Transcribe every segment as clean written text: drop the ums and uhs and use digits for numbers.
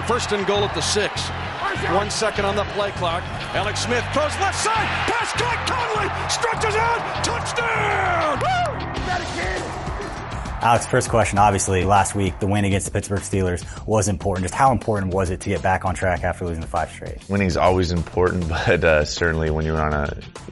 First and goal at the 6. 1 second on the play clock. Alex Smith throws left side. Pass caught. Conley stretches out. Touchdown! Woo! That again. Alex, first question, obviously, last week, the win against the Pittsburgh Steelers was important. Just how important was it to get back on track after losing the 5 straight? Winning's always important, but certainly when you're on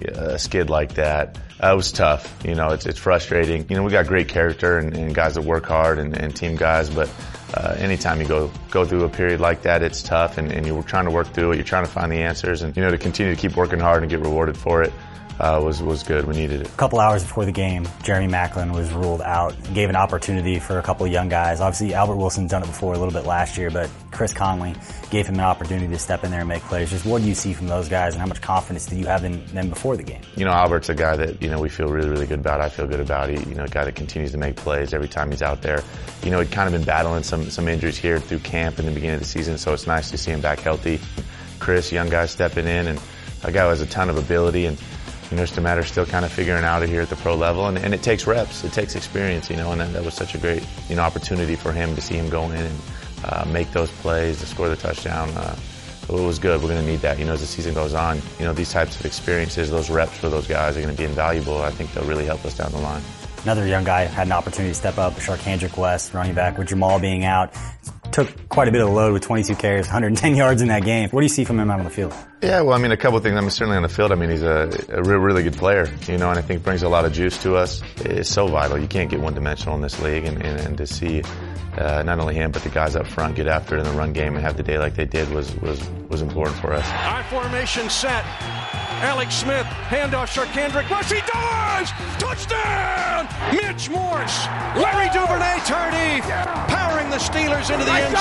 a skid like that, it was tough. You know, it's frustrating. You know, we got great character and guys that work hard and team guys, but anytime you go through a period like that, it's tough, and you're trying to work through it. You're trying to find the answers, and, you know, to continue to keep working hard and get rewarded for it. Was good. We needed it. A couple hours before the game, Jeremy Maclin was ruled out. Gave an opportunity for a couple of young guys. Obviously, Albert Wilson's done it before a little bit last year, but Chris Conley gave him an opportunity to step in there and make plays. Just what do you see from those guys, and how much confidence do you have in them before the game? You know, Albert's a guy that, you know, we feel really, really good about. I feel good about. You know, a guy that continues to make plays every time he's out there. You know, he'd kind of been battling some injuries here through camp in the beginning of the season, so it's nice to see him back healthy. Chris, young guy stepping in, and a guy who has a ton of ability, and you know, it's just a matter of still kind of figuring out it here at the pro level, and it takes reps, it takes experience, you know, and that was such a great, you know, opportunity for him to see him go in and make those plays, to score the touchdown. It was good. We're going to need that, you know, as the season goes on. You know, these types of experiences, those reps for those guys are going to be invaluable. I think they'll really help us down the line. Another young guy had an opportunity to step up, Sharkhandrick West, running back, with Jamal being out. Took quite a bit of the load with 22 carries, 110 yards in that game. What do you see from him out on the field? Yeah, well, I mean, a couple of things. I mean, certainly on the field, I mean, he's a really good player, you know, and I think brings a lot of juice to us. It's so vital. You can't get one-dimensional in this league, and to see not only him, but the guys up front get after it in the run game and have the day like they did was important for us. Our formation set. Alex Smith, handoff, Sharkhandrick West, he does! Touchdown! Mitch Morse, Larry Duvernay Tardif, powering the Steelers into the end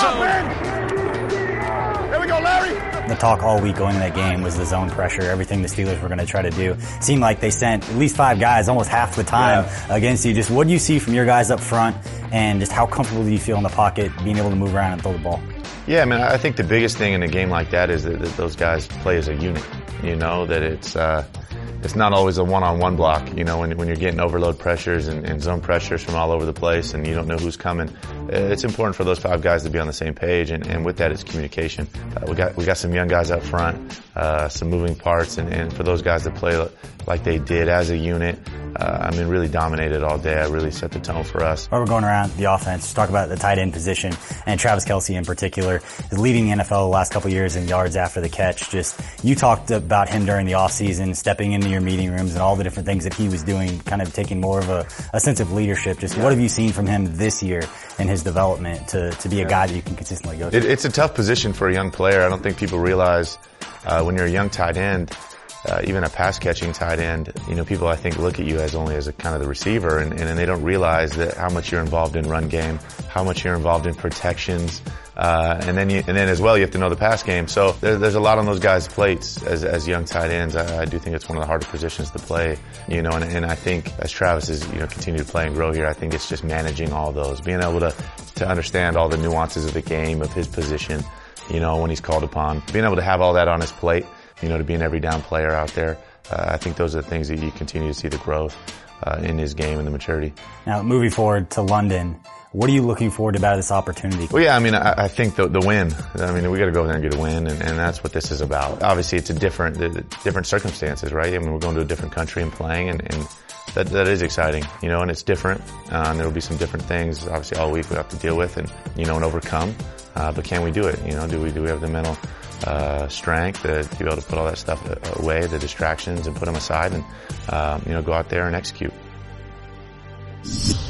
zone. There we go, Larry! The talk all week going into that game was the zone pressure, everything the Steelers were going to try to do. Seemed like they sent at least 5 guys almost half the time against you. Just what do you see from your guys up front, and just how comfortable do you feel in the pocket, being able to move around and throw the ball? Yeah, I mean, I think the biggest thing in a game like that is that those guys play as a unit. You know, that it's not always a one-on-one block. You know, when you're getting overload pressures and zone pressures from all over the place and you don't know who's coming, it's important for those 5 guys to be on the same page, and with that, it's communication. We got some young guys up front, some moving parts, and for those guys to play like they did as a unit, I mean, really dominated all day. I really set the tone for us. While we're going around the offense, just talk about the tight end position, and Travis Kelce in particular is leading the NFL the last couple of years in yards after the catch. Just, you talked about him during the offseason, stepping into your meeting rooms and all the different things that he was doing, kind of taking more of a sense of leadership. Just what have you seen from him this year in his development to be a guy that you can consistently go to? It's a tough position for a young player. I don't think people realize when you're a young tight end, even a pass-catching tight end, you know, people I think look at you as only as a kind of the receiver, and they don't realize that how much you're involved in run game, how much you're involved in protections, and then as well you have to know the pass game. So there's a lot on those guys' plates as young tight ends. I do think it's one of the harder positions to play, you know, and I think as Travis is, you know, continue to play and grow here, I think it's just managing all those, being able to understand all the nuances of the game, of his position, you know, when he's called upon, being able to have all that on his plate, you know, to be an every down player out there. I think those are the things that you continue to see the growth in his game and the maturity. Now, moving forward to London, what are you looking forward to about this opportunity? Well, yeah, I mean, I think the win. I mean, we got to go there and get a win, and that's what this is about. Obviously, it's different circumstances, right? I mean, we're going to a different country and playing, and that is exciting, you know, and it's different. There will be some different things, obviously, all week we have to deal with and, you know, and overcome. But can we do it? You know, do we have the mental strength to be able to put all that stuff away, the distractions, and put them aside, and you know, go out there and execute.